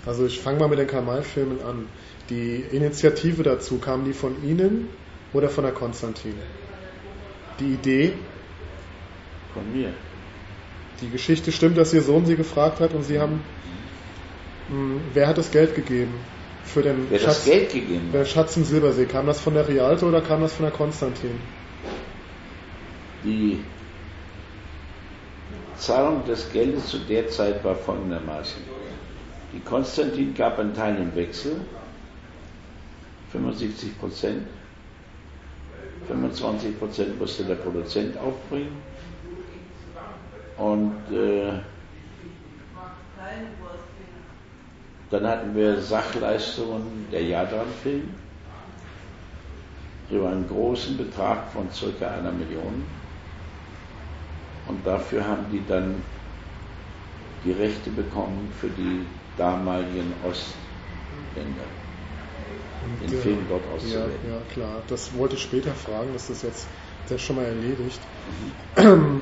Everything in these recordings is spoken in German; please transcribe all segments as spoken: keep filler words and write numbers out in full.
Also ich fange mal mit den Karl-May-Filmen an. Die Initiative dazu, kam die von Ihnen oder von der Konstantin? Die Idee? Von mir. Die Geschichte stimmt, dass Ihr Sohn Sie gefragt hat und Sie haben... Mh, wer hat das Geld gegeben? Für den wer Schatz, das Geld gegeben der Schatz im Silbersee. Kam das von der Rialto oder kam das von der Konstantin? Die Zahlung des Geldes zu der Zeit war folgendermaßen. Die Konstantin gab einen Teil im Wechsel, fünfundsiebzig Prozent, fünfundzwanzig Prozent musste der Produzent aufbringen und äh, dann hatten wir Sachleistungen der Jadran-Film über einen großen Betrag von circa einer Million. Und dafür haben die dann die Rechte bekommen für die damaligen Ostländer, den ja, Film dort auszuwählen. Ja, ja, klar. Das wollte ich später fragen, das ist jetzt das ist schon mal erledigt. Mhm.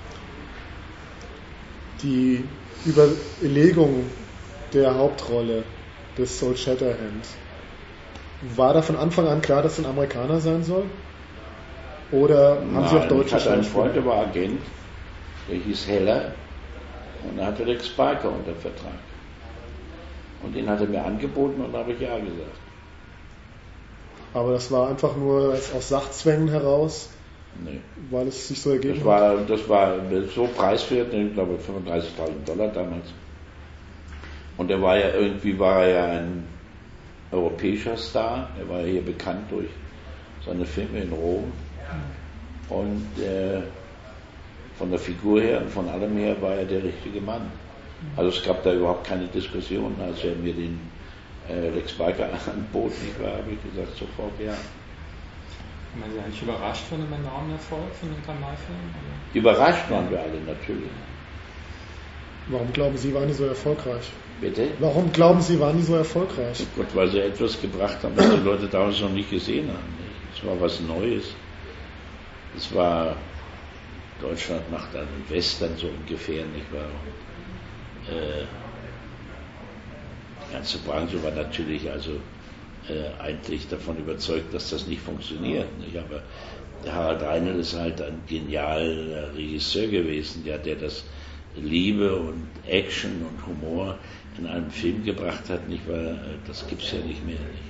Die Überlegung der Hauptrolle des Saul Shatterhand, war da von Anfang an klar, dass es ein Amerikaner sein soll? Oder haben Nein, Sie auch deutsche ich hatte einen Schauspieler? Freund, der war Agent, der hieß Heller und er hatte Rex Barker unter Vertrag. Und den hat er mir angeboten und da habe ich ja gesagt. Aber das war einfach nur aus Sachzwängen heraus, Nee. weil es sich so ergeben Das war, das war so preiswert, ich glaube fünfunddreißigtausend Dollar damals. Und er war ja irgendwie war er ja ein europäischer Star. Er war ja hier bekannt durch seine Filme in Rom. Und äh, von der Figur her und von allem her war er der richtige Mann. Also es gab da überhaupt keine Diskussion, als er mir den äh, Rex Barker anbot, nicht wahr, habe ich gesagt, sofort ja. Waren Sie eigentlich überrascht von dem enormen Erfolg von den Karl-May-Filmen? Überrascht waren wir alle natürlich. Warum glauben Sie, waren die so erfolgreich? Bitte? Warum glauben Sie, waren die so erfolgreich? Oh Gott, weil sie etwas gebracht haben, was die Leute damals noch nicht gesehen haben. Es war was Neues. Es war, Deutschland macht einen Western so ungefähr, nicht wahr? Äh, die ganze Branche war natürlich also äh, eigentlich davon überzeugt, dass das nicht funktioniert. Nicht? Aber Harald Reinl ist halt ein genialer Regisseur gewesen, ja, der das Liebe und Action und Humor in einem Film gebracht hat, nicht wahr? Das gibt's ja nicht mehr. Nicht?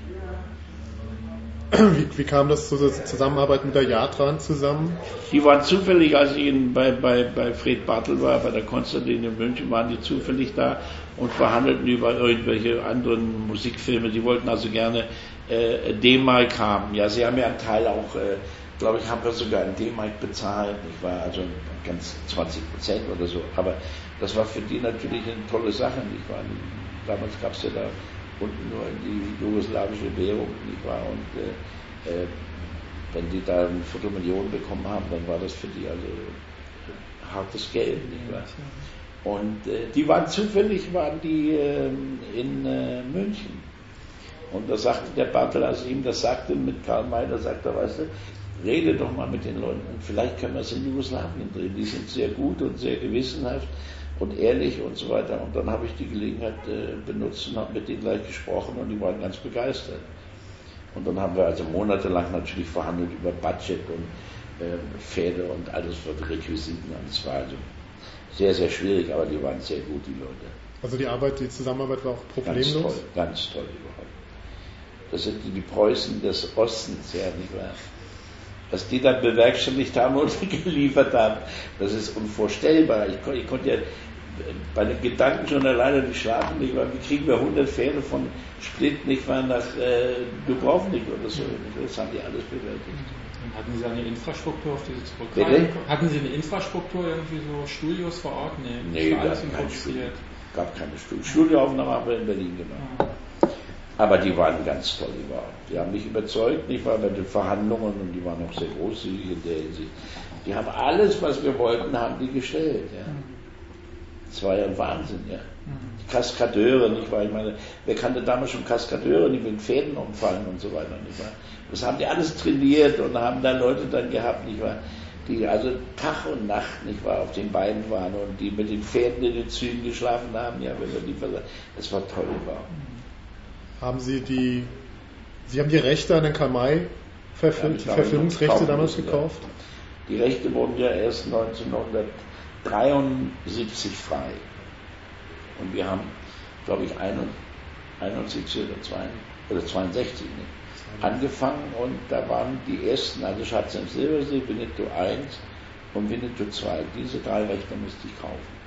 Wie, wie kam das zur Zusammenarbeit mit der Jadran zusammen? Die waren zufällig, als ich in, bei, bei, bei Fred Bartel war, bei der Konstantin in München, waren die zufällig da und verhandelten über irgendwelche anderen Musikfilme. Die wollten also gerne äh, D-Mark haben. Ja, sie haben ja einen Teil auch, äh, glaube ich, haben wir sogar einen D-Mark bezahlt. Ich war also ganz zwanzig Prozent oder so. Aber das war für die natürlich eine tolle Sache. Nicht wahr? Damals gab es ja da unten nur die jugoslawische Währung, nicht wahr? Und äh, äh, wenn die da eine Viertelmillion bekommen haben, dann war das für die also hartes Geld, nicht wahr? Und äh, die waren zufällig, waren die äh, in äh, München. Und da sagte der Bartel, als ich ihm das sagte mit Karl May, da sagte er, weißt du, rede doch mal mit den Leuten und vielleicht können wir es in Jugoslawien drehen. Die sind sehr gut und sehr gewissenhaft und ehrlich und so weiter. Und dann habe ich die Gelegenheit äh, benutzt und habe mit denen gleich gesprochen und die waren ganz begeistert. Und dann haben wir also monatelang natürlich verhandelt über Budget und äh, Pferde und alles für die Requisiten. Und es war also sehr, sehr schwierig, aber die waren sehr gut, die Leute. Also die Arbeit, die Zusammenarbeit war auch problemlos? Ganz toll, ganz toll überhaupt. Das sind die, die Preußen des Ostens, ja, nicht wahr? Was die dann bewerkstelligt haben und geliefert haben, das ist unvorstellbar. Ich, ich konnte ja bei den Gedanken schon alleine nicht schlafen, nicht wahr? Wie kriegen wir hundert Pferde von Split, nicht wahr, nach äh, Dubrovnik oder so. Das haben die alles bewältigt. Hatten Sie eine Infrastruktur, auf die Sie zurückgreifen? Hatten Sie eine Infrastruktur, irgendwie so Studios vor Ort? Nee, nee, das war alles kein Studio. improvisiert. Gab keine Studio. Studioaufnahmen haben wir in Berlin gemacht. Ja. Aber die waren ganz toll überhaupt. Die haben mich überzeugt, nicht wahr, bei den Verhandlungen, und die waren auch sehr großzügig in der Hinsicht. Die haben alles, was wir wollten, haben die gestellt. Ja. Das war ja ein Wahnsinn, ja. Die Kaskadeure, nicht wahr? Ich meine, wer kannte damals schon Kaskadeure, die mit Fäden umfallen und so weiter, nicht wahr? Das haben die alles trainiert und haben da Leute dann gehabt, nicht wahr? die also Tag und Nacht nicht wahr, auf den Beinen waren und die mit den Pferden in den Zügen geschlafen haben, ja, wenn wir die verlassen. Das war toll, war. Haben Sie die, Sie haben die Rechte an den Karl-May, Verfil ja, Verfilmungsrechte damals müssen, gekauft? Ja. Die Rechte wurden ja erst neunzehnhundertdreiundsiebzig frei. Und wir haben, glaube ich, einundsiebzig oder zweiundsechzig nicht, angefangen und da waren die ersten, also Schatz im Silbersee, Winnetou eins und Winnetou zwei. Diese drei Rechte musste ich kaufen.